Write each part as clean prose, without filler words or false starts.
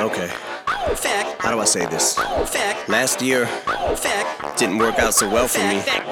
Okay. Fact. How do I say this? Fact. Last year Fact. didn't work out so well for me. Fact.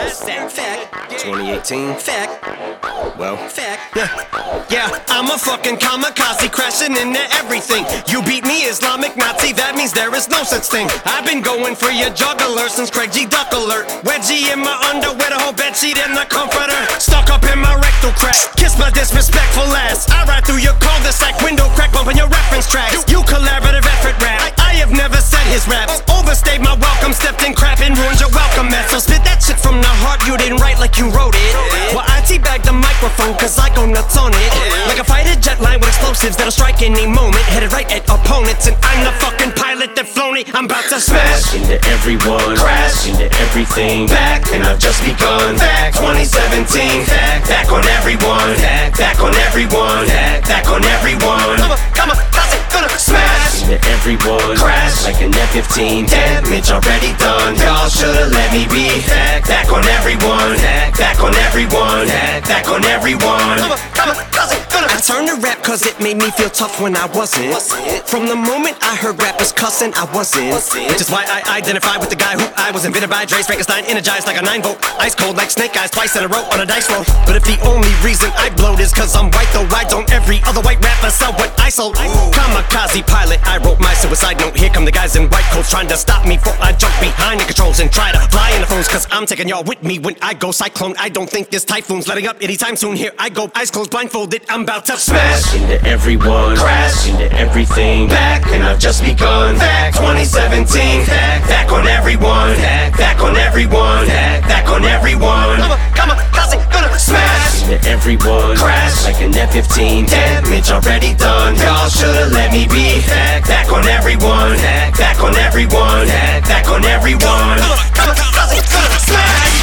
2018, Fact. well, Fact. Yeah, I'm a fucking kamikaze crashing into everything. You beat me, Islamic Nazi, that means there is no such thing. I've been going for your juggler since Craig G. Duck Alert. Wedgie in my underwear, the whole bedsheet in the comforter. Stuck up in my rectal crack, kiss my disrespectful ass. I ride through your cul-de-sac, window crack, bumping your reference tracks. You collaborative effort rap, I have never said his raps. Overstayed my welcome, stepped in crap and ruined your welcome mess. So spit that shit from the heart, you didn't write like you wrote it. Well, I teabag the microphone cause I go nuts on it. Like a fighter jet line with explosives that'll strike any moment. Headed right at opponents and I'm the fucking pilot that flown it. I'm about to smash into everyone, crash into everything. Back, and I've just begun. Back 2017, back on everyone, back on everyone, back on everyone. Come on, gonna Smash into everyone, crash like an F-15. Damage already done. Y'all should've let me be. Back on everyone, back on everyone, back on everyone. I turned to rap cause it made me feel tough when I wasn't. From the moment I heard rappers cussing, I wasn't. Which is why I identify with the guy who I was invented by. Dre Frankenstein, energized like a 9-volt. Ice cold like snake eyes, twice in a row on a dice roll. But if the only reason I blowed is cause I'm white, though why don't every other white rapper sell what I sold? Kamikaze pilot, I wrote my suicide note. Here come the guys in white coats trying to stop me before I jump behind the controls and try to fly in the phones. Cause I'm taking y'all with me when I go cyclone. I don't think this typhoon's letting up anytime soon. Here I go, eyes closed, blindfolded, I'm about to Smash into everyone, crash into everything. Back, and I've just begun. Back 2017, back on everyone, back on everyone, back on everyone. Smash into everyone, crash like an F-15. Damage already done. Y'all should've let me be. Back on everyone, back on everyone, back on everyone. Smash.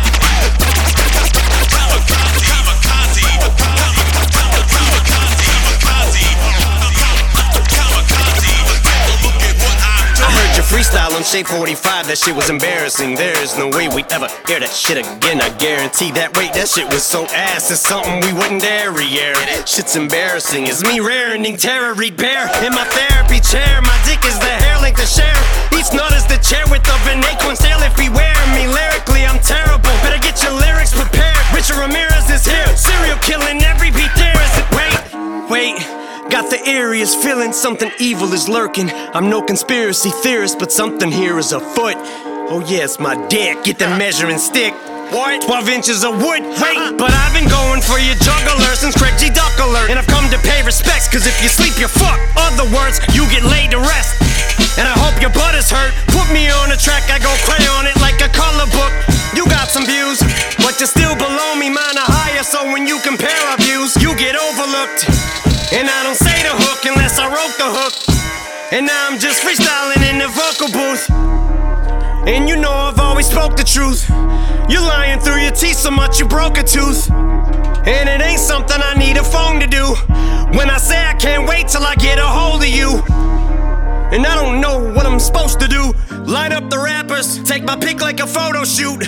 Freestyle on Shape 45, that shit was embarrassing. There's no way we'd ever hear that shit again. I guarantee that. Wait, that shit was so ass. It's something we wouldn't dare re-air. Shit's embarrassing. It's me raring terror, read bear in my therapy chair. My dick is the hair length to share. Each nut is the chair width of an acorn. Stale if beware me. Lyrically, I'm terrible. Better get your lyrics prepared. Richard Ramirez is here. Serial killing every beat there. Is it? Wait. Got the eeriest feeling something evil is lurking. I'm no conspiracy theorist, but something here is afoot. Oh yeah, it's my dick. Get the measuring stick. What? 12 inches of wood. Wait, but I've been going for your juggler since Craig G. Duck Alert. And I've come to pay respects, cause if you sleep, you're fucked. Other words, you get laid to rest. And I hope your butt is hurt. Put me on a track, I go crayon it like a color book. You got some views, but you're still below me. Mine are higher, so when you compare our views, you get overlooked. And I don't say the hook unless I wrote the hook. And now I'm just freestyling in the vocal booth. And you know I've always spoke the truth. You're lying through your teeth so much you broke a tooth. And it ain't something I need a phone to do. When I say I can't wait till I get a hold of you. And I don't know what I'm supposed to do. Line up the rappers, take my pick like a photo shoot.